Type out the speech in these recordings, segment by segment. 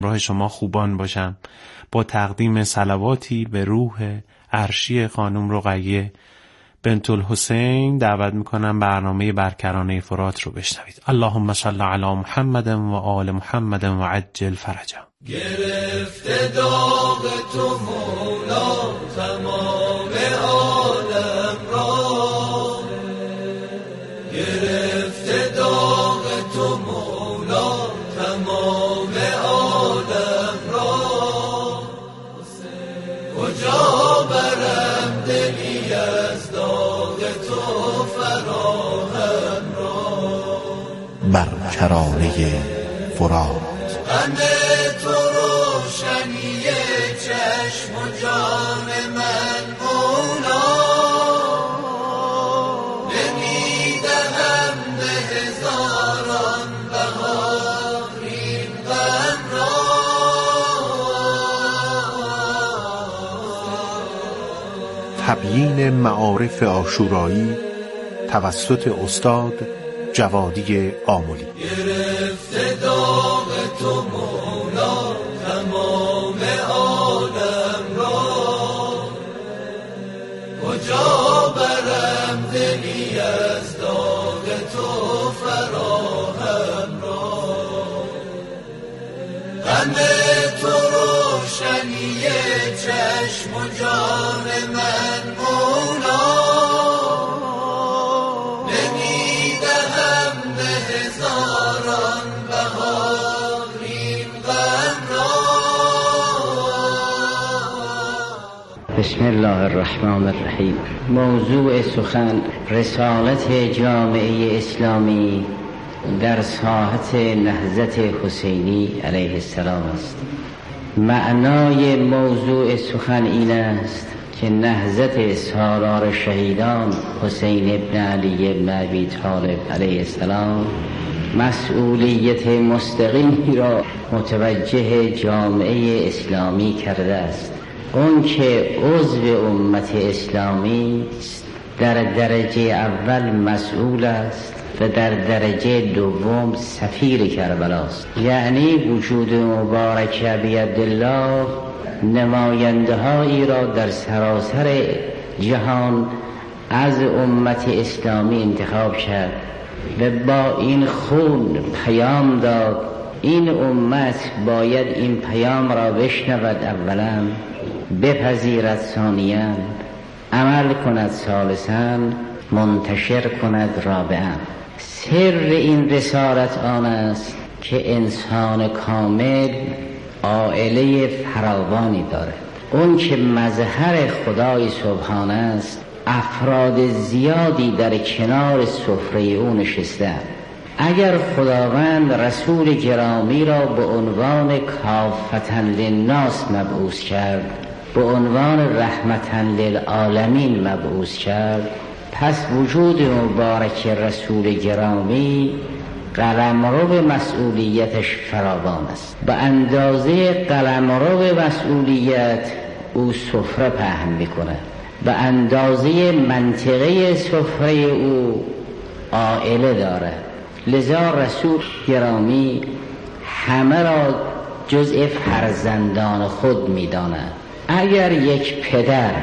راه شما خوبان باشم با تقدیم صلواتی به روح عرشی خانم رقیه بنت الحسین. دعوت میکنم برنامه برکرانه فرات رو بشنوید. اللهم صل علی محمد و آل محمد و عجل فرجا. گرفته داغ تو مولا تمام عالم را، گرفته داغ تو مولا تمام عالم را، کجا برم دلی از داغ تو فراهم را. برکرانه فرات همه تو روشنی چشم و جان من مولا، نمیدهم به هزاران بهار این غم را. تبیین معارف عاشورایی توسط استاد جوادی آملی. گرفته داغ تو مولا تمام عالم را، کجا برم دلی از داغ تو فراهم را. غم تو روشنی چشم و جان من مولا، بسم الله الرحمن الرحیم. موضوع سخن رسالت جامعه اسلامی در ساحت نهضت حسینی علیه السلام است. معنای موضوع سخن این است که نهضت سالار شهیدان حسین ابن علی ابن ابی طالب علیه السلام مسئولیت مستقیمی را متوجه جامعه اسلامی کرده است. اون که عضو امت اسلامی در درجه اول مسئول است و در درجه دوم سفیر کربلاست، یعنی وجود مبارک بیدالله نماینده هایی را در سراسر جهان از امت اسلامی انتخاب کرد و با این خون پیام داد این امت باید این پیام را بشنود، اولا بپذیرد، ثانیاً عمل کند، ثالثاً منتشر کند، رابعاً. سر این رسالت آن است که انسان کامل عائله فراوانی دارد. اون که مظهر خدای سبحانه است، افراد زیادی در کنار سفره او نشستند. اگر خداوند رسول گرامی را به عنوان کافة للناس مبعوث کرد، به عنوان رحمة للعالمین مبعوث کرد، پس وجود مبارک رسول گرامی قلمرو مسئولیتش فراوان است. به اندازه قلمرو مسئولیت او سفره پهن میکنه، به اندازه منطقه سفره او عائله داره. لذا رسول گرامی همه را جزء فرزندان خود می‌داند. اگر یک پدر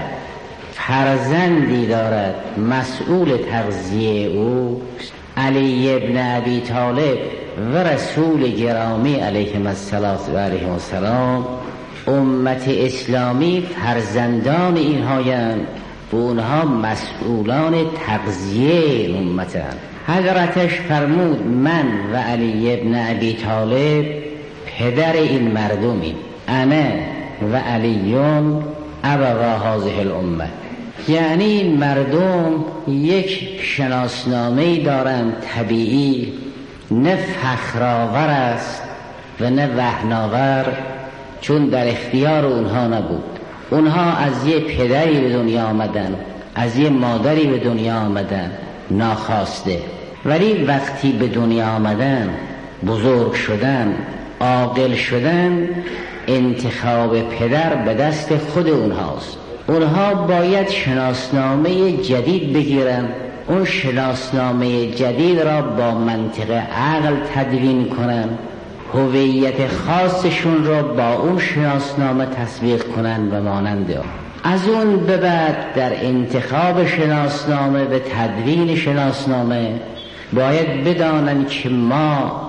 فرزندی دارد مسئول تغذیه او علی ابن ابی طالب و رسول گرامی علیهم السلام، امت اسلامی فرزندان اینهایند و اونها مسئولان تغذیه امتند. حضرتش فرمود من و علی ابن ابی طالب پدر این مردمی، انا و علیون ابوا هذه الامه. یعنی این مردم یک شناسنامه‌ای دارند طبیعی، نه فخرآور است و نه وهن‌آور، چون در اختیار اونها نبود. اونها از یه پدری به دنیا آمدن، از یه مادری به دنیا آمدن ناخواسته، ولی وقتی به دنیا آمدن، بزرگ شدن، عاقل شدن، انتخاب پدر به دست خود اونهاست. اونها باید شناسنامه جدید بگیرن، اون شناسنامه جدید را با منطق عقل تدوین کنن هویت خاصشون رو با اون شناسنامه تسویق کنن و مانند آن. از اون به بعد در انتخاب شناسنامه و تدوین شناسنامه باید بدانن که ما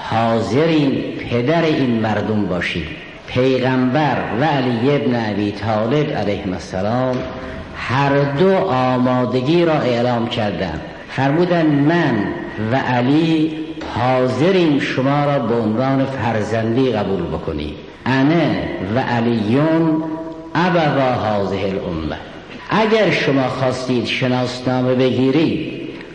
حاضرین پدر این مردم باشیم. پیغمبر و علی ابن ابی طالب علیه السلام هر دو آمادگی را اعلام کردند. فرمودند من و علی حاضرین شما را به عنوان فرزندی قبول بکنیم. انا و علیون ابوا هذه الامه. اگر شما خواستید شناسنامه بگیرید،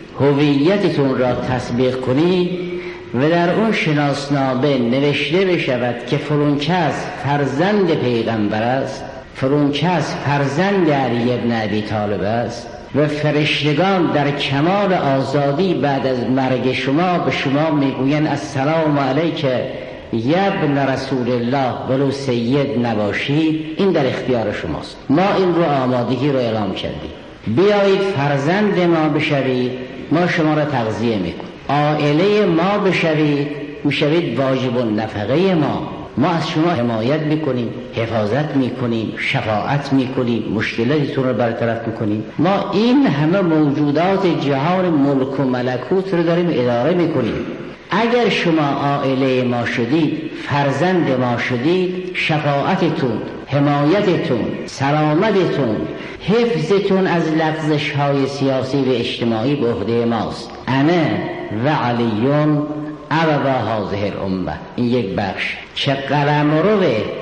هویتتون را تطبیق کنید و در اون شناسنامه نوشته بشود که فلان کس فرزند پیغمبر است، فلان کس فرزند علی ابن ابی طالب است و فرشتگان در کمال آزادی بعد از مرگ شما به شما میگوین السلام علیک یا ابن رسول الله ولو سید نباشید، این در اختیار شماست. ما این رو آمادگی رو اعلام کردیم. بیایید فرزند ما بشوید، ما شما را تغذیه میکنیم. عائله ما بشوید، میشوید واجب النفقه ما از شما حمایت میکنیم، حفاظت میکنیم، شفاعت میکنیم، مشکلاتتون رو برطرف میکنیم. ما این همه موجودات جهان ملک و ملکوت رو داریم اداره میکنیم. اگر شما عائله ما شدید، فرزند ما شدید، شفاعتتون، حمایتتون، سلامتتون، حفظتون از لغزش های سیاسی و اجتماعی به عهده ماست. انا و علیون ابوا هذه الامه. این یک بخش که قلمرو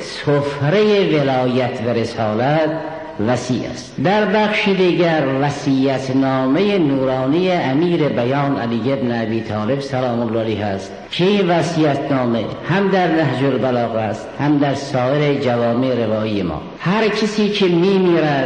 سفره ولایت و رسالت وسیع است. در بخش دیگر وصیت‌نامه نورانی امیر بیان علی ابن ابی طالب سلام الله علیه است که این وصیت‌نامه هم در نهج البلاغه است، هم در سایر جوامع روایی ما. هر کسی که میمیرد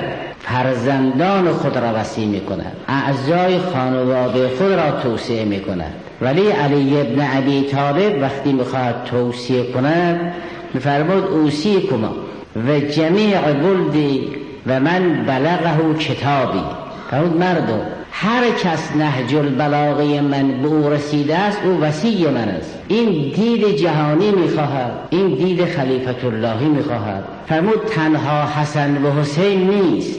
فرزندان خود را وصی میکند، اعضای خانواده خود را توصیه میکند. ولی علی ابن ابی طالب وقتی میخواهد توصیه کند میفرمود اوصیکما و جمیع ولدی و من بلغه کتابی. فرمود مردم، هر کس نهج البلاغه من به او رسیده است او وصی من است. این دید جهانی میخواهد، این دید خلیفت اللهی میخواهد. فرمود تنها حسن و حسین نیست،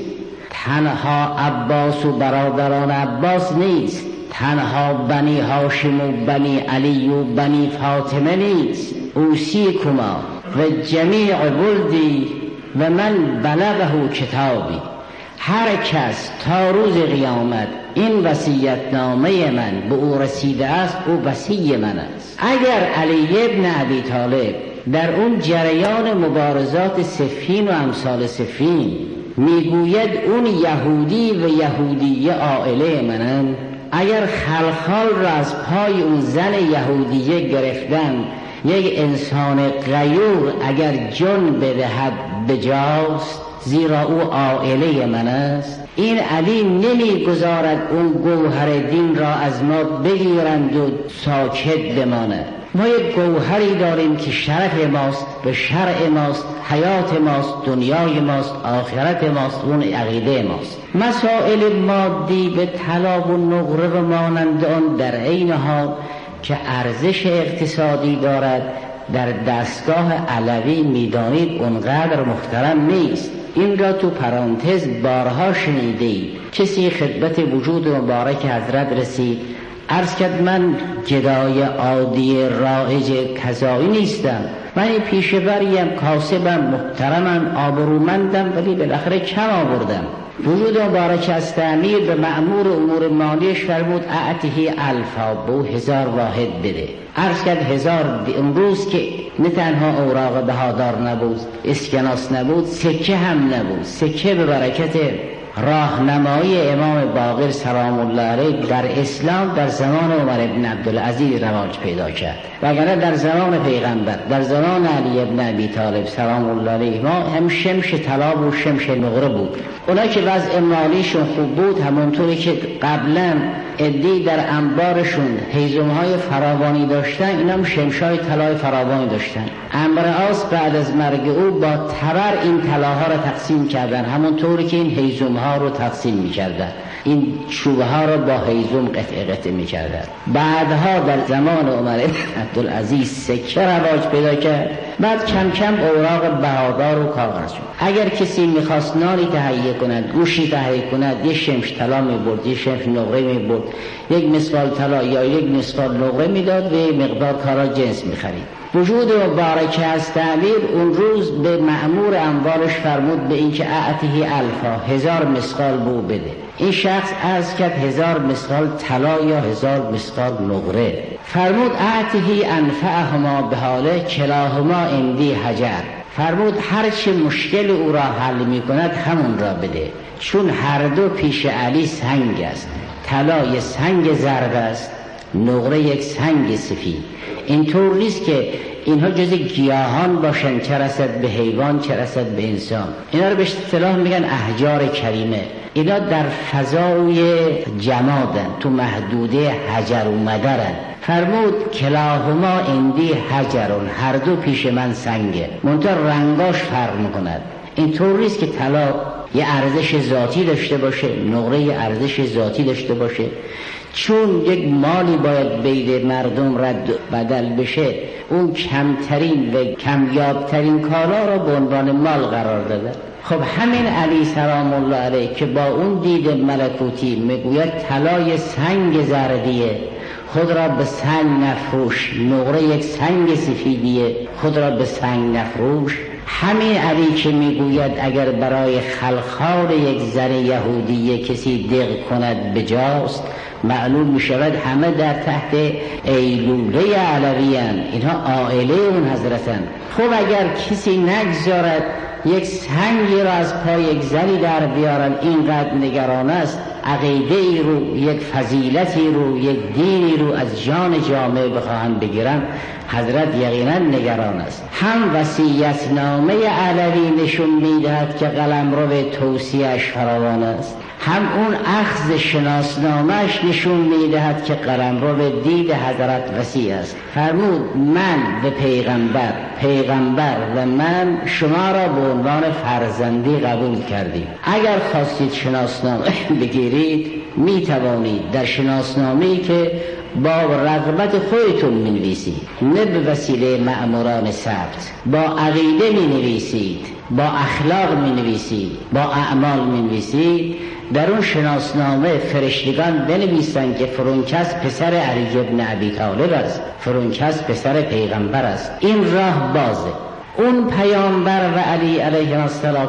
تنها عباس و برادران عباس نیست، تنها بنی هاشم و بنی علی و بنی فاطمه نیست. اوصیکما و جمیع ولدی و من بلغه کتابی. هر کس تا روز قیامت این وصیت‌نامه من به او رسیده است او وصی من است. اگر علی ابن ابی طالب در اون جریان مبارزات صفین و امثال صفین میگوید اون یهودی و یهودیه عائله منن، اگر خلخال را از پای اون زن یهودیه گرفتن، یک انسان غیور اگر جان بدهد بجاست، زیرا او عائله من است. این علی نمیگذارد اون گوهر دین را از ما بگیرند و ساکت بماند. ما یک گوهری داریم که شرف ماست، به شرع ماست، حیات ماست، دنیای ماست، آخرت ماست، اون عقیده ماست. مسائل مادی به طلا و نقره و مانند آن در عین حال که ارزش اقتصادی دارد در دستگاه علوی میدانید اونقدر محترم نیست. این را تو پرانتز بارها شنیدید. کسی خدمت وجود مبارک حضرت رسید، عرض کرد من گدای عادی رایج کذایی نیستم، من پیشوریم، کاسبم، محترمم، آبرومندم، ولی بالاخره کم آوردم. وجود مبارک از تعمیر به مأمور امور مالیش فرمود اعطیه الفا، بو 1000 واحد بده. عرض کرد 1000. امروز که نه تنها اوراق بهادار نبود، اسکناس نبود، سکه هم نبود. سکه به برکت راهنمایی امام باقر سلام الله علیه در اسلام در زمان عمر ابن عبدالعزیز رواج پیدا کرد، وگرنه در زمان پیغمبر، در زمان علی ابن ابی طالب سلام الله علیه ما هم شمش طلا و شمش نقره بود. اونا که وضع مالیشون خوب بود، همونطوری که قبلا عده‌ای در انبارشون هیزم‌های فراوانی داشتن، اینا هم شمش‌های طلای فراوانی داشتن. عمرو عاص بعد از مرگ او با تبر این طلاها را تقسیم کردن، همونطوری که این هیزم‌ها ها رو تقسیم می‌کردند. این چوبه ها رو با هیزم قطعه قطعه می‌کردند. بعدها در زمان عمر عبدالعزیز سکه رواج پیدا کرد. بعد کم کم اوراق بهادار و کاغذ شد. اگر کسی می‌خواست نانی تهیه کند، گوشی تهیه کند، یک شمش طلا می‌برد، یک شمش نقره می‌برد، یک مسقال طلا یا یک مسقال نقره می‌داد و مقدار کارا جنس می‌خرید. وجود مبارکه از تعبیر اون روز به مأمور اموالش فرمود به اینکه اعطیه الفا 1000 مسقال بو بده. این شخص عرض کرد 1000 مسقال طلا یا 1000 مسقال نقره. فرمود اعطیه انفعهما به حاله کلاهما عندی حجر. فرمود هر چه مشکل او را حل می کند همون را بده، چون هر دو پیش علی سنگ است. طلا یک سنگ زرد است، نقره یک سنگ سفید. اینطور نیست که اینها جز گیاهان باشن، چه رسد به حیوان چه رسد به انسان. اینا رو به اصطلاح میگن احجار کریمه. اینا در فضای جمادن، تو محدوده حجر و مدرن. فرمود کلاهما عندی حجرون، هر دو پیش من سنگه، منتها رنگاش فرق میکند. اینطور نیست که طلا یه ارزش ذاتی داشته باشه، نقره یه ارزش ذاتی داشته باشه. چون یک مالی باید بین مردم رد بدل بشه، اون کمترین و کمیابترین کالا را به عنوان مال قرار داده. خب همین علی سلام الله علیه که با اون دید ملکوتی میگوید طلای سنگ زردیه، خود را به سنگ نفروش، نقره یک سنگ سفیدیه، خود را به سنگ نفروش. همین علی که میگوید اگر برای خلخال یک زن یهودیه کسی دق کند بجاست، معلوم میشود همه در تحت ایلوله علویان، اینها عائله اون حضرتن. خب اگر کسی نگذارد یک سنگی را از پای یک زنی در بیارن، اینقدر نگران است عقیده ای رو، یک فضیلتی رو، یک دینی رو از جان جامعه بخواهند بگیرن، حضرت یقینا نگران است. هم وصیت‌نامه علوی نشون میدهد که قلمرو توصیه‌اش فراوان است، هم اون اخذ شناسنامه‌اش نشون میدهد که قلمرو دید حضرت وسیع است. فرمود من به پیغمبر و من شما را به عنوان فرزندی قبول کردیم. اگر خواستید شناسنامه بگیرید میتوانید در شناسنامه‌ای که با رغبت خودتون می‌نویسید، نه به وسیله مأموران ثبت، با عقیده می‌نویسید، با اخلاق می‌نویسید، با اعمال می‌نویسید. در اون شناسنامه فرشتگان بنویسند که فرونکس پسر علی ابن ابی طالب است، فرونکس پسر پیغمبر است. این راه بازه. اون پیامبر و علی علیه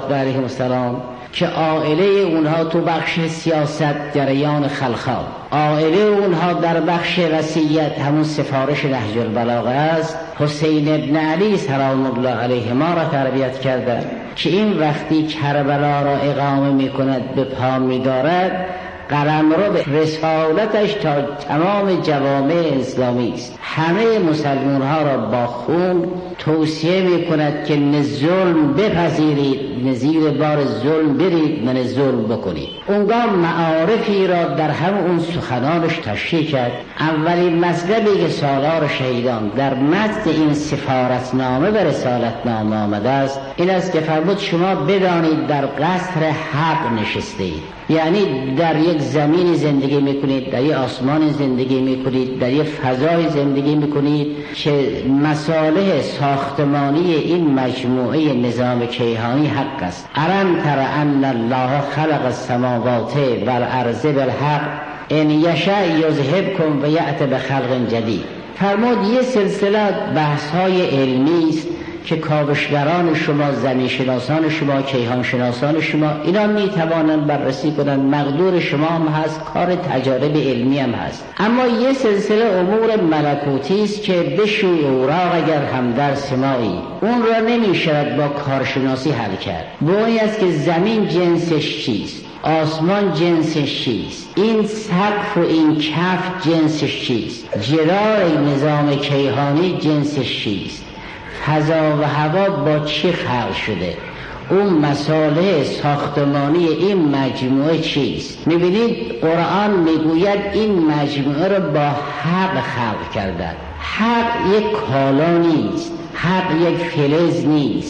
السلام که عائله اونها تو بخش سیاست جریان خلخال، عائله اونها در بخش وصیت همون سفارش نهج البلاغه است. حسین ابن علی سلام الله علیه ما را تربیت کرده که این وقتی کربلا را اقامه می کند به پا می دارد، قلمرو به رسالتش تا تمام جوامع اسلامی است. همه مسلمان ها را با خون توصیه می کند که نه ظلم بپذیرید، نه زیر بار ظلم برید، نه ظلم بکنید. اونگاه معارفی را در همون سخنانش تشریح کرد. اولین مطلبی که سالار شهیدان در متن این سفارتنامه و رسالتنامه آمده است این است که فرمود شما بدانید در قصر حق نشسته اید، یعنی در یک زمین زندگی میکنید، در یک آسمان زندگی میکنید، در یک فضای زندگی میکنید که مصالح ساختمانی این مجموعه نظام کیهانی حق است. الم تر ان الله خلق السماوات والارض بالحق ان یشاء یذهبکم و یأتی بخلق جدید. فرمود یه سلسله بحث‌های علمی است که کاوشگران شما، زمین شناسان شما، کیهان شناسان شما اینا میتوانند بررسی کنند، مقدور شما هم هست، کار تجارب علمی هم هست. اما یه سلسله امور ملکوتی است که بشوی اوراق اگر هم در سمایی اون را نمیشود با کارشناسی حل کرد. بونی است که زمین جنسش چیست، آسمان جنسش چیست، این سقف و این کف جنسش چیست، جدار نظام کیهانی جنسش چیست، فضا و هوا با چی خلق شده، اون مسائل ساختمانی این مجموعه چیست. میبینید قرآن میگوید این مجموعه رو با حق خلق کردن. حق یک کالا نیست، حق یک فلز نیست،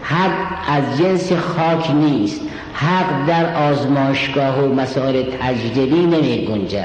حق از جنس خاک نیست. حق در آزمایشگاه و مسائل تجربی نمی گنجد.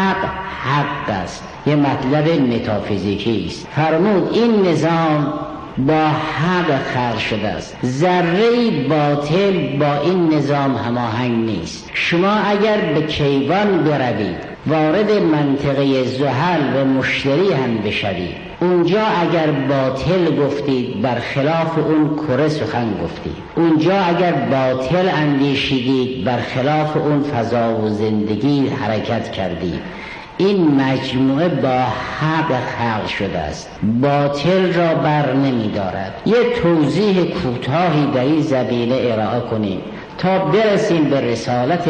حق است، یه مطلب متافیزیکی است. فرمود این نظام با حق خلق شده است. ذره باطل با این نظام هماهنگ نیست. شما اگر به کیوان بروید، وارد منطقه زحل و مشتری هم بشوید، اونجا اگر باطل گفتید برخلاف اون کره سخن گفتید. اونجا اگر باطل اندیشیدید برخلاف اون فضا و زندگی حرکت کردید. این مجموعه با حق خلق شده است، باطل را بر نمی دارد. یه توضیح کوتاهی در این زمینه ارائه کنیم تا برسیم به رسالت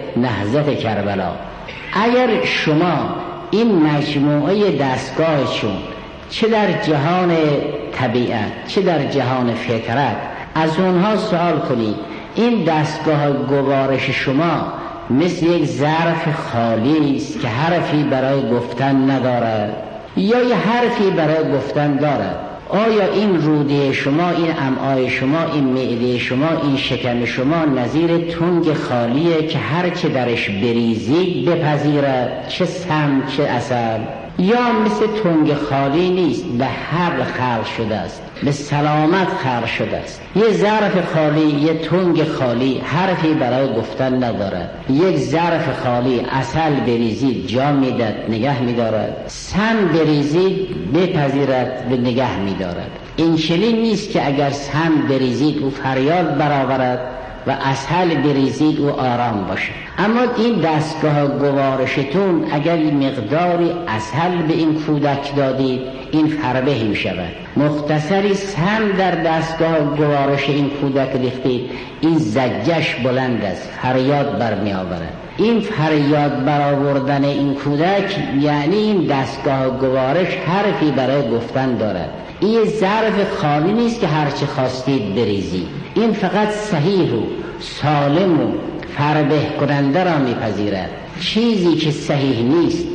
نهضت کربلا. اگر شما این مجموعه دستگاهشون چه در جهان طبیعت چه در جهان فطرت از اونها سوال کنید، این دستگاه گوارش شما مثل یک ظرف خالی است که حرفی برای گفتن ندارد یا یه حرفی برای گفتن دارد؟ آیا این روده شما، این امعای شما، این معده شما، این شکم شما نظیر تنگ خالیه که هر چه درش بریزید بپذیرد، چه سم چه عسل؟ یا مثل تنگ خالی نیست، به حق خلق شده است، به سلامت خلق شده است. یه ظرف خالی، یه تنگ خالی حرفی برای گفتن ندارد. یک ظرف خالی عسل بریزید جا میداد نگه میدارد، سم بریزید بپذیرد و نگه میدارد. این چنین نیست که اگر سم بریزید او فریاد برآورد و عسل بریزید او آرام باشه. اما این دستگاه گوارشتون اگر مقداری عسل به این کودک دادید، این فربه می شود. مختصری سم در دستگاه گوارش این کودک ریختید، این زجش بلند است، فریاد برمی آورد. این فریاد برآوردن این کودک یعنی این دستگاه گوارش حرفی برای گفتن دارد. این ظرف خالی نیست که هرچه خواستید بریزید. این فقط صحیح و سالم و فربه کننده را میپذیرد. چیزی که صحیح نیست،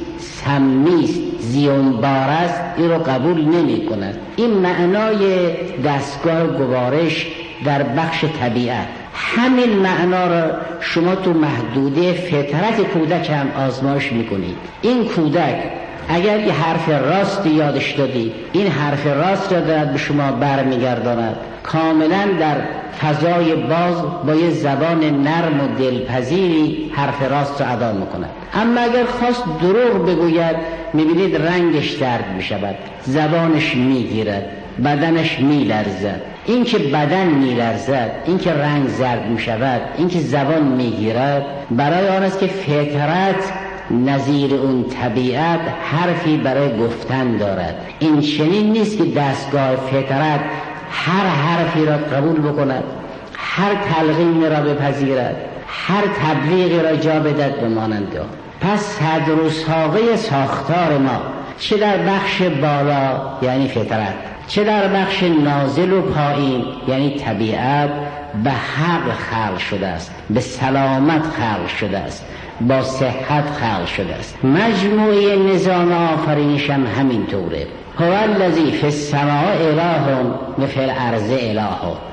سمی است، زیانبار است، این رو قبول نمی کند. این معنای دستگاه گوارش در بخش طبیعت. همین معنا را شما تو محدوده فطرت کودک هم آزمایش میکنید. این کودک اگر یه حرف راست یادش دادی، این حرف راست را دارد به شما برمیگرداند، کاملا در فضای باز با یه زبان نرم و دلپذیری حرف راست را ادا میکند. اما اگر خواست دروغ بگوید، میبینید رنگش درد میشود، زبانش میگیرد، بدنش میلرزد. این که بدن میلرزد، این که رنگ زرد میشود، این که زبان میگیرد، برای آن است که فطرت نظیر اون طبیعت حرفی برای گفتن دارد. این چنین نیست که دستگاه فطرت هر حرفی را قبول بکند، هر تلقینی را بپذیرد، هر تبلیغی را جا بدهد به مانند آن. پس صدر و ساقه ساختار ما چه در بخش بالا یعنی فطرت، چه در بخش نازل و پایین یعنی طبیعت به حق خلق شده است، به سلامت خلق شده است، با صحت خلق شده است. مجموعه نظام آفرینش هم همین طوره. هو الذی فی السماء اله و فی الارض اله.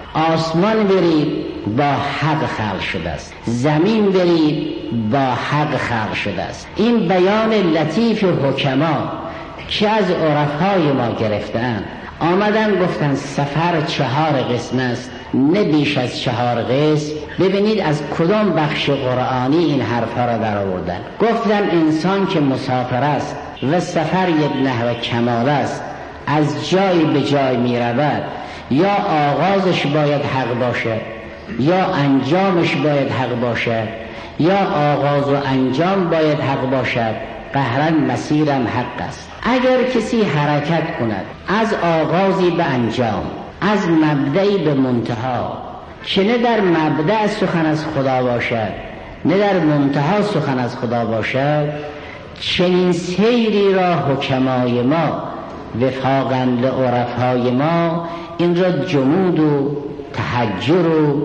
آسمان برید با حق خلق شده است، زمین برید با حق خلق شده است. این بیان لطیف حکما که از عرفای ما گرفتن، آمدن گفتن سفر 4 قسم است، نه بیش از 4 قسم. ببینید از کدام بخش قرآنی این حرفا را در آوردن. گفتن انسان که مسافر است و سفر یک نحو کمال است، از جای به جای می رود، یا آغازش باید حق باشد یا انجامش باید حق باشد، یا آغاز و انجام باید حق باشد، قهرن مسیرم حق است. اگر کسی حرکت کند از آغازی به انجام، از مبدعی به منتها، که نه در مبدع سخن از خدا باشد نه در منتها سخن از خدا باشد، چنین سیری را حکمای ما وفاقاً لعرفای ما این را جمود و تحجر و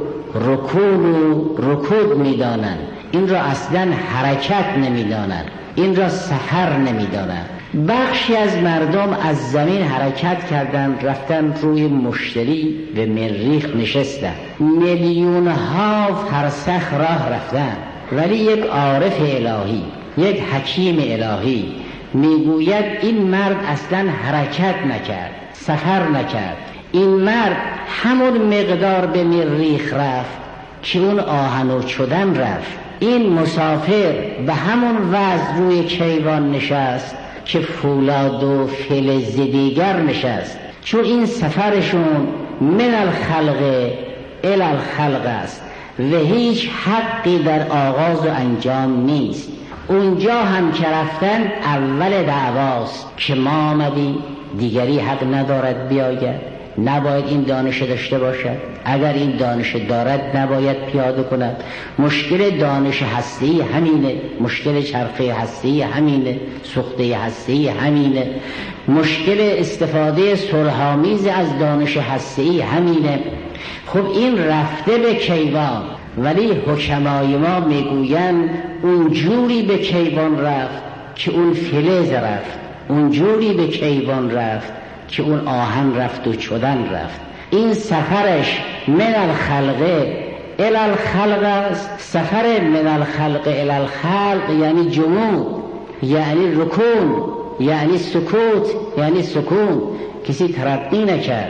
رکود می‌دانند. این را اصلاً حرکت نمی‌دانند، این را سفر نمی‌دانند. بخشی از مردم از زمین حرکت کردن، رفتن روی مشتری و مریخ نشستن، میلیون ها فرسخ راه رفتن، ولی یک عارف الهی، یک حکیم الهی میگوید این مرد اصلا حرکت نکرد، سفر نکرد. این مرد همون مقدار به مریخ رفت که اون آهن و چدن رفت. این مسافر به همون وضع روی کیوان نشست که فولاد و فلز دیگر نشست، چون این سفرشون من الخلق الی الخلق است و هیچ حقی در آغاز و انجام نیست. اونجا هم که رفتن اول دعواست که ما آمدیم، دیگری حق ندارد بیاید، نباید این دانش داشته باشد، اگر این دانش دارد نباید پیاده کند. مشکل دانش هستی همینه، مشکل چرخه هستی همینه، سوخته هستی همینه، مشکل استفاده صلح‌آمیز از دانش هستی همینه. خب این رفته به کیوان، ولی حکمای ما میگویند اون جوری به کیوان رفت که اون فلز رفت، اون جوری به کیوان رفت که اون آهن رفت و چدن رفت. این سفرش من الخلق الی الخلق است. سفر من الخلق الی الخلق یعنی جمود، یعنی رکون، یعنی سکوت، یعنی سکون. کسی ترقی نکرد.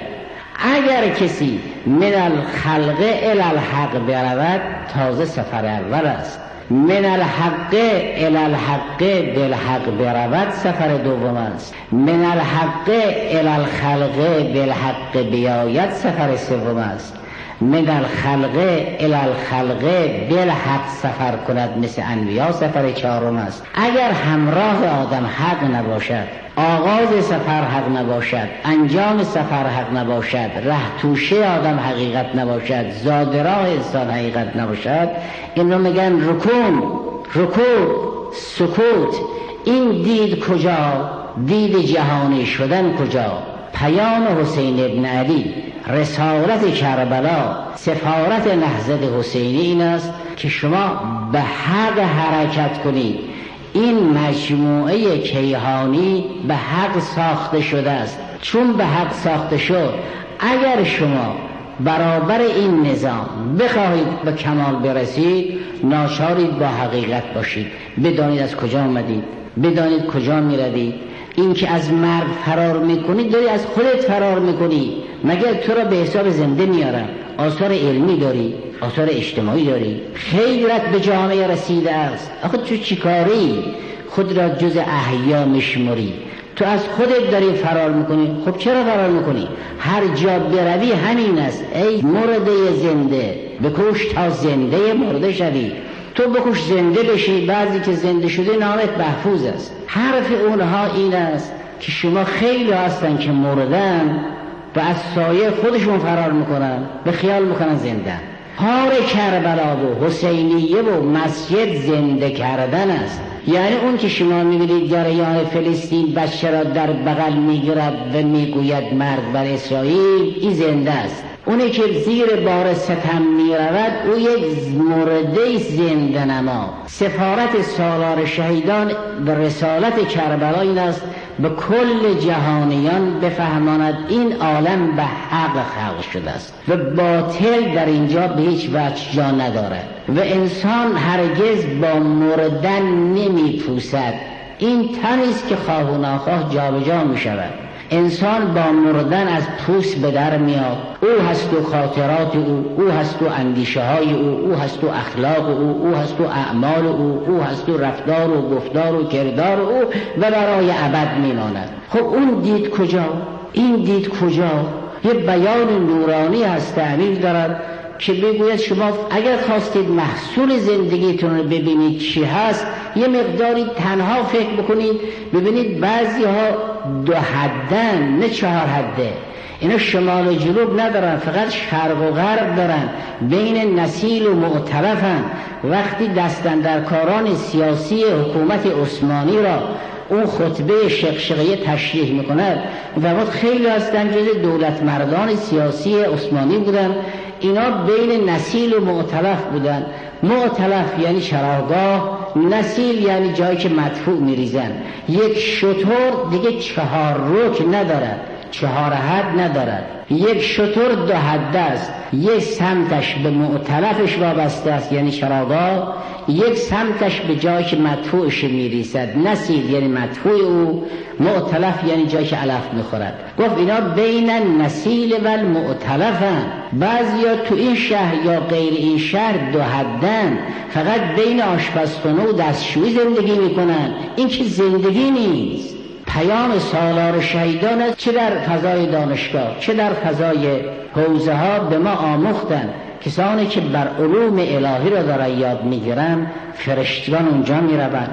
اگر کسی من الخلق الی الحق برود تازه سفر اول است. من الحق الی الحق بالحق برود سفر دوم است. من الحق الی الخلق بالحق بیاید سفر سوم است. من الخلق الی الخلق بالحق سفر کند مثل انبیا سفر چهارم است. اگر همراه آدم حق نباشد، آغاز سفر حق نباشد، انجام سفر حق نباشد، ره توشه آدم حقیقت نباشد، زاد راه انسان حقیقت نباشد، این رو میگن رکون، رکوع، سکوت. این دید کجا؟ دید جهانی شدن کجا؟ پیام حسین ابن علی، رسالت کربلا، سفارت نهضت حسینی این است که شما به حق حرکت کنید. این مجموعه کیهانی به حق ساخته شده است. چون به حق ساخته شد، اگر شما برابر این نظام بخواهید به کمال برسید، ناچارید با حقیقت باشید. بدانید از کجا آمدید، بدانید کجا میروید. این که از مرگ فرار میکنید، داری از خودت فرار میکنی. مگر تو را به حساب زنده میارم؟ آثار علمی داری، آثار اجتماعی داری، خیرت به جامعه رسیده است. آخه تو چی کاری؟ خود را جز احیا میشمری. تو از خودت داری فرار میکنی. خب چرا فرار میکنی؟ هر جا بروی همین است. ای مرده زنده، بکش تا زنده مرده شوی. تو بکش زنده بشی، بعضی که زنده شده نامت محفوظ است. حرف اونها این است که شما خیلی هستن که مردن و از سایه خودشون فرار میکنن، به خیال میکنن زنده. کار کربلا و حسینیه و مسجد زنده کردن است. یعنی اون که شما میبینید جریان فلسطین بچه را در بغل میگیرد و میگوید مرگ بر اسرائیل، این زنده است. اونی که زیر بار ستم میرود، او یک مرده زنده نما. سفارت سالار شهیدان و رسالت کربلا این است به کل جهانیان بفهماند این عالم به حق خلق شده است و باطل در اینجا به هیچ وجه جا ندارد و انسان هرگز با مردن نمی پوسد. این تنی است که خواه و ناخواه جا به جا می شود. انسان با مردن از پوست به در میاد. او هست و خاطرات او هست و اندیشه های او هست و اخلاق او هست و اعمال او هست و رفتار و گفتار و کردار او و برای ابد میماند. خب اون دید کجا؟ این دید کجا؟ یه بیان نورانی هست، تعبیر دارد که بگوید شما اگر خواستید محصول زندگیتون رو ببینید چی هست، یه مقداری تنها فکر بکنید، ببینید بعضی ها 2 حدن، نه 4 حده. اینا شمال و جنوب ندارن، فقط شرق و غرب دارن، بین نسیل و معترفن. وقتی دستاندرکاران سیاسی حکومت عثمانی را اون خطبه شقشقیه تشریح میکند، و خیلی هستن جز دولت مردان سیاسی عثمانی بودن، اینا بین نسیل و معترف بودن. معتلف یعنی چراگاه، نسیل یعنی جایی که مدفوع میریزن. یک شتر دیگه 4 رک ندارد، 4 حد ندارد. یک شتر 2 حد است، یک سمتش به معتلفش وابسته است یعنی چراگاه، یک سمتش به جایی که مدفوعش میریسد. نسیل یعنی مدفوع او، معتلف یعنی جایی که علف میخورد. گفت اینا بین النسیل و المعتلفن. بعضیا تو این شهر یا غیر این شهر 2 حدن، فقط بین آشپزخونه و دستشویی زندگی میکنن. این که زندگی نیست. پیام سالار شهیدان است، چه در فضای دانشگاه چه در فضای حوزه ها به ما آموختن. کسانی که بر علوم الهی را دارن یاد میگیرن، فرشتگان اونجا میروند،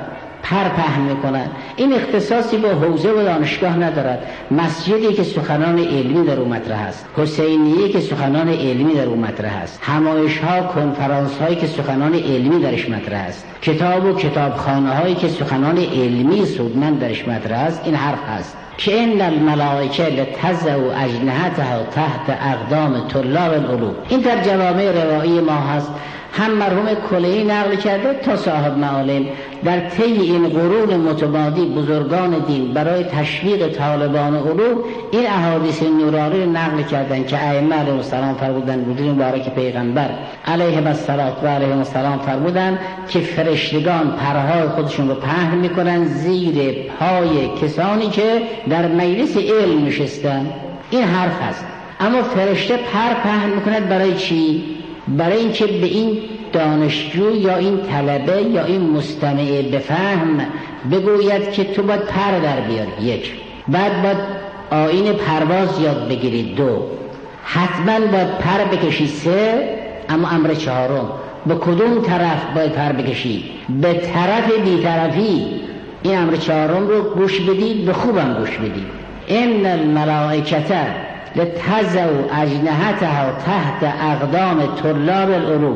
پهن میکنن. این اختصاصی با حوزه و دانشگاه ندارد. مسجدی که سخنان علمی در اون مطرح است، حسینیه که سخنان علمی در اون مطرح است، همایش ها، کنفرانس هایی که سخنان علمی درش مطرح است، کتاب و کتابخانه هایی که سخنان علمی سودمند درش مطرح است. این حرف است که ان الملائکه لتضع اجنحتها تحت اقدام طلاب العلوم. این در جوامع روایی ما هست. هم مرحوم کلهی نقل کرده تا صاحب معالم در طی این قرون متمادی بزرگان دین برای تشویق طالبان علوم این احادیث نورانی رو نقل کردن که ائمه علیهم السلام فرمودن، وجود مبارک پیغمبر علیه الصلوات و علیهم السلام فرمودن که فرشتگان پرهای خودشون رو پهن میکنن زیر پای کسانی که در مجلس علم نشستن. این حرف هست. اما فرشته پهن میکند برای چی؟ برای اینکه به این دانشجو یا این طلبه یا این مستمع به فهم بگوید که تو باید پر در بیاری. 1. بعد باید آیین پرواز یاد بگیری. 2. حتما باید پر بکشی. 3. اما امر 4. به کدوم طرف باید پر بکشی؟ به طرف بی‌طرفی. این امر 4 رو گوش بدید، به خوبم گوش بدید. ان الملائکه لتضع اجنحتها تحت اقدام طلاب العلوم.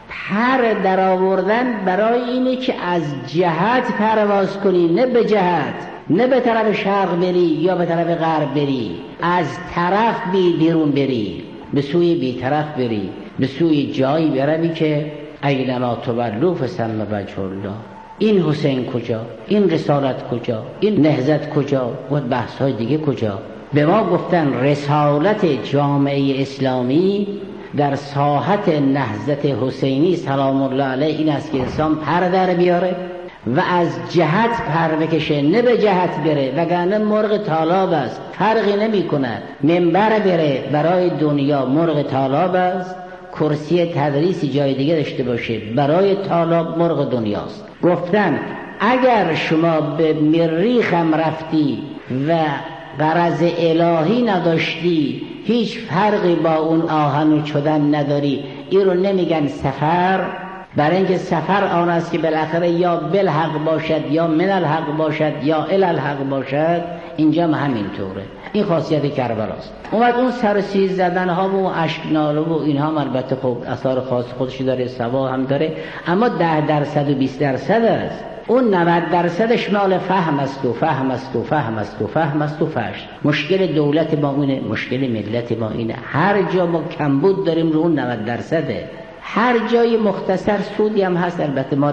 پر در آوردن برای اینه که از جهت پرواز کنی، نه به جهت، نه به طرف شرق بری یا به طرف غرب بری، از طرف بیرون بری، به سوی بیطرف بری، به سوی جایی بروی که اینما تولوا فثم وجه الله. این حسین کجا؟ این رسالت کجا؟ این نهضت کجا؟ و بحث های دیگه کجا؟ به ما گفتن رسالت جامعه اسلامی در ساحت نهضت حسینی سلام الله علیه این است که انسان پر در بیاره و از جهت پر بکشه، نه به جهت بره، وگرنه مرغ طالاب است، فرقی نمی کند. منبر بره برای دنیا مرغ طالاب است، کرسی تدریسی جای دیگه داشته باشه برای طالاب مرغ دنیاست. گفتن اگر شما به مریخ هم رفتی و غرض الهی نداشتی، هیچ فرقی با اون آهن شدن نداری، این رو نمیگن سفر. برای اینکه سفر آن است که بالاخره یا بالحق باشد یا من الحق باشد یا الی الحق باشد. اینجا هم همینطوره. این خاصیت کربلاست. اون سر سیز زدن ها و اشک ناله و اینها البته خب اثار خاص خودشی داره، سوا هم داره، اما 10% و 20% است. اون 90% مال فهم است و فهم است و فهم است و فهم است و فشت. مشکل دولت با اونه، مشکل ملت با اینه. هر جا ما کمبود داریم رو اون 90%. هر جای مختصر سودی هم هست، البته ما 10%.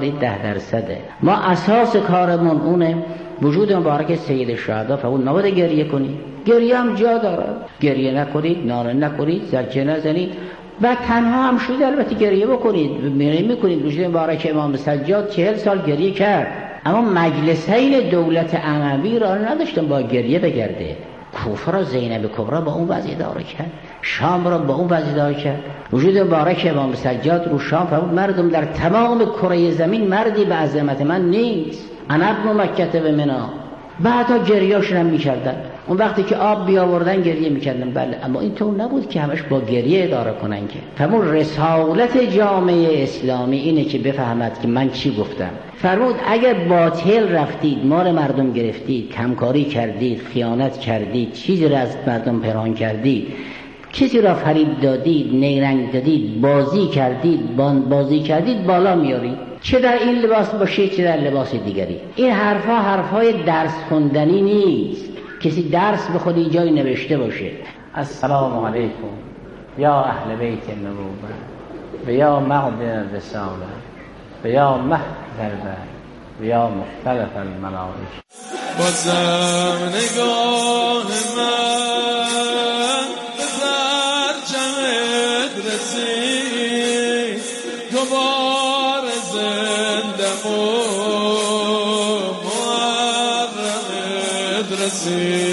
ما اساس کارمون اونه. وجود مبارک سید الشهدا فقط نباید گریه کنید. گریه هم جا داره. گریه نکنید، ناله نکنید، زجه نزنید و تنها هم شد البته گریه بکنید. میکنید. وجود مبارک امام سجاد 40 سال گریه کرد، اما مجلسین دولت اموی را نداشتن با گریه بگرده. کوفه را زینب کبرا با اون وضع اداره کرد، شام را با اون وضع اداره کرد. وجود مبارک امام سجاد رو شام فرمود مردم در تمام کره زمین مردی به عظمت من نیست. انا ابن مکه و منا. بعدا گریه‌شون هم می‌کردن. اون وقتی که آب بیاوردن گریه می‌کردن. بله، اما این طور نبود که همش با گریه اداره کنن که. همون رسالت جامعه اسلامی اینه که بفهمد که من چی گفتم. فرمود اگر باطل رفتید، مال مردم گرفتید، کمکاری کردید، خیانت کردید، چیزی را از مردم پنهان کردید، کسی را فریب دادید، نیرنگ دادید، بازی کردید بالا میارید، چه در این لباس باشه چه در لباس دیگری. این حرفای درس خوندنی نیست. کسی درس به خودی جای نوشته باشه. السلام علیکم یا اهل بیت النبوه و یا معدن رسالة و یا محضر و یا مختلف المناهج. بازم نگاه من به پرچمت رسید، دوباره زنده و محرمت رسید.